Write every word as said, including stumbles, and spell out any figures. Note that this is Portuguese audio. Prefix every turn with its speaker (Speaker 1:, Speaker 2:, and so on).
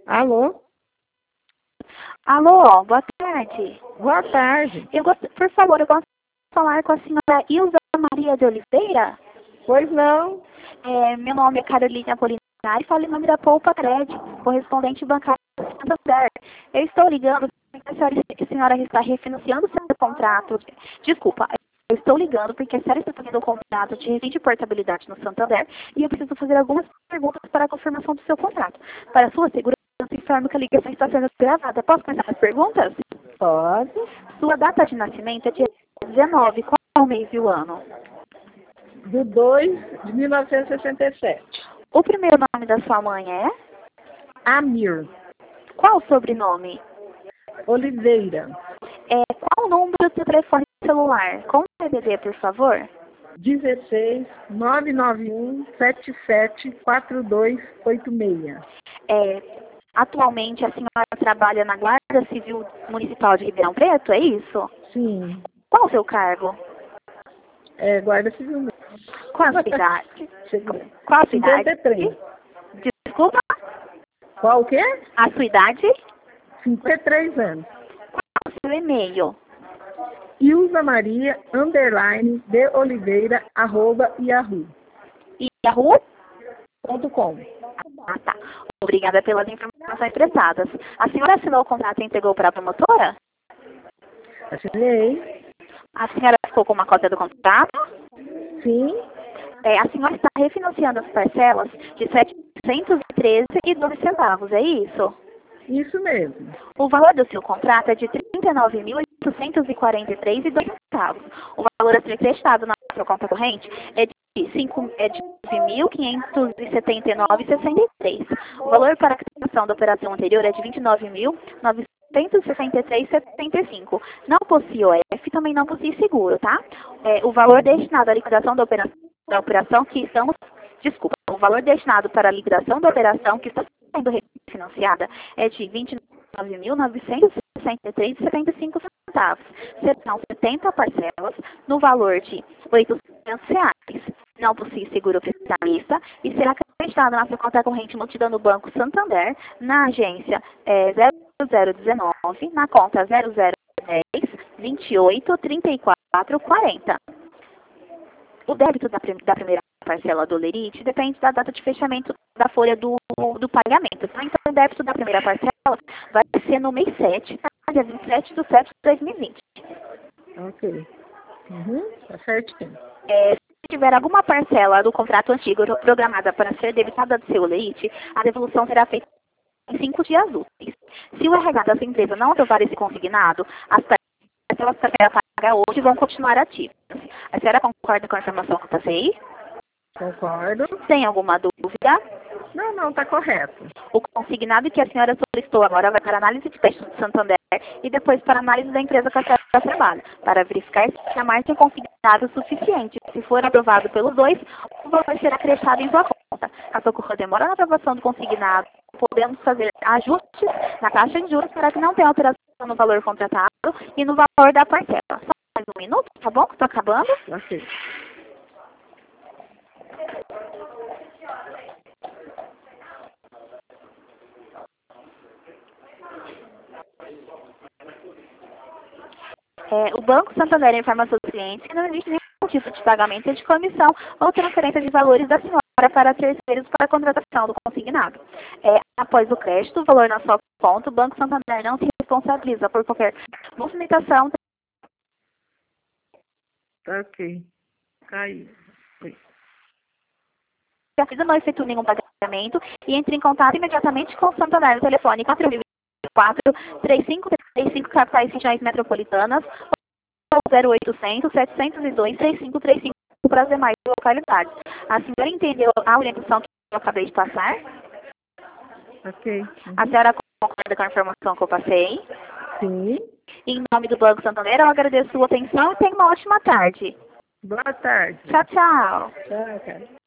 Speaker 1: Alô?
Speaker 2: Alô, boa tarde.
Speaker 1: Boa tarde.
Speaker 2: Eu gost... Por favor, eu gosto de falar com a senhora Ilza Maria de Oliveira.
Speaker 1: Pois não?
Speaker 2: É, meu nome é Carolina Apolinário e falo em nome da Poupa Crédito, correspondente bancário do Santander. Eu estou ligando porque a senhora, a senhora está refinanciando o seu contrato. Desculpa, eu estou ligando porque a senhora está fazendo o contrato de resíduo de portabilidade no Santander e eu preciso fazer algumas perguntas para a confirmação do seu contrato. Para a sua segurança, informo que a ligação está sendo gravada. Posso começar as perguntas?
Speaker 1: Pode.
Speaker 2: Sua data de nascimento é dia dezenove. Qual é o mês e o ano?
Speaker 1: Do dois de mil novecentos e sessenta e sete.
Speaker 2: O primeiro nome da sua mãe é?
Speaker 1: Amir
Speaker 2: Qual o sobrenome?
Speaker 1: Oliveira.
Speaker 2: É, qual o número do seu telefone celular? Com o C D D, por favor.
Speaker 1: dezesseis, nove nove um, sete sete, quatro dois oito seis.
Speaker 2: É, atualmente a senhora trabalha na Guarda Civil Municipal de Ribeirão Preto, é isso?
Speaker 1: Sim.
Speaker 2: Qual o seu cargo?
Speaker 1: É guarda civil.
Speaker 2: Qual a sua idade?
Speaker 1: Chega.
Speaker 2: Qual a sua idade?
Speaker 1: cinquenta e três.
Speaker 2: Desculpa?
Speaker 1: Qual o quê?
Speaker 2: A sua idade?
Speaker 1: cinquenta e três anos.
Speaker 2: Qual o seu e-mail?
Speaker 1: Ilza Maria, underline, de Oliveira, arroba, yahoo.
Speaker 2: Yahoo?
Speaker 1: Ponto com.
Speaker 2: Ah, tá. Obrigada pelas informações prestadas. A senhora assinou o contrato e entregou para a promotora?
Speaker 1: Assinei.
Speaker 2: A senhora ficou com uma cópia do contrato?
Speaker 1: Sim.
Speaker 2: É, a senhora está refinanciando as parcelas de setecentos e treze e doze centavos, é isso?
Speaker 1: Isso mesmo.
Speaker 2: O valor do seu contrato é de trinta e nove mil, oitocentos e quarenta e três e dois centavos. O valor a ser prestado na sua conta corrente é de cinco, é de nove mil, quinhentos e setenta e nove e sessenta e três. O valor para a quitação da operação anterior é de vinte e nove mil, novecentos e sessenta e três e setenta e cinco. Não possui O F, também não possui seguro, tá? É, o valor destinado à liquidação da operação, da operação que estamos... Desculpa, o valor destinado para a liquidação da operação que está sendo refinanciada é de vinte e nove mil, novecentos e sessenta e três e setenta e cinco centavos. Serão setenta parcelas no valor de oitocentos reais. Não possui seguro prestamista e será acreditado na sua conta corrente multida no Banco Santander, na agência é, zero zero dezenove, na conta zero zero dez, vinte e oito, trinta e quatro, quarenta. O débito da, prim da primeira parcela do Lerite depende da data de fechamento da folha do, do pagamento. Tá? Então, o débito da primeira parcela vai ser no mês sete, tá? Dia vinte e sete de setembro de dois mil e vinte.
Speaker 1: Ok. Uhum, tá certinho.
Speaker 2: É, se tiver alguma parcela do contrato antigo programada para ser debitada do seu Lerite, a devolução será feita em cinco dias úteis. Se o R H da sua empresa não aprovar esse consignado, as parcelas que a senhora paga hoje vão continuar ativas. A senhora concorda com a informação que eu passei?
Speaker 1: Concordo.
Speaker 2: Tem alguma dúvida?
Speaker 1: Não, não, tá correto.
Speaker 2: O consignado que a senhora solicitou agora vai para análise de teste do Santander e depois para análise da empresa que a senhora trabalha, para verificar se a marca é consignado o suficiente. Se for aprovado pelos dois, o valor será acrescido em sua conta. Caso ocorra demora na aprovação do consignado, podemos fazer ajustes na taxa de juros para que não tenha alteração no valor contratado e no valor da parcela. Só mais um minuto, tá bom? Estou acabando.
Speaker 1: Ok.
Speaker 2: É, o Banco Santander informa aos seus clientes que não existe nenhum tipo de pagamento de comissão ou transferência de valores da senhora para terceiros para a contratação do consignado. É, após o crédito, o valor na sua conta, o Banco Santander não se responsabiliza por qualquer movimentação.
Speaker 1: Tá ok. Caiu.
Speaker 2: Não efetua nenhum pagamento e entre em contato imediatamente com o Santander no telefone quatro mil e quatro, três cinco três cinco, capitais regiões metropolitanas ou zero oitocentos, setecentos e dois, três cinco três cinco para as demais localidades. A senhora entendeu a orientação que eu acabei de passar?
Speaker 1: Ok. Uhum.
Speaker 2: A senhora concorda com a informação que eu passei?
Speaker 1: Sim.
Speaker 2: Em nome do Banco Santander, eu agradeço a sua atenção e tenha uma ótima tarde.
Speaker 1: Boa tarde.
Speaker 2: Tchau, tchau.
Speaker 1: Tchau, cara.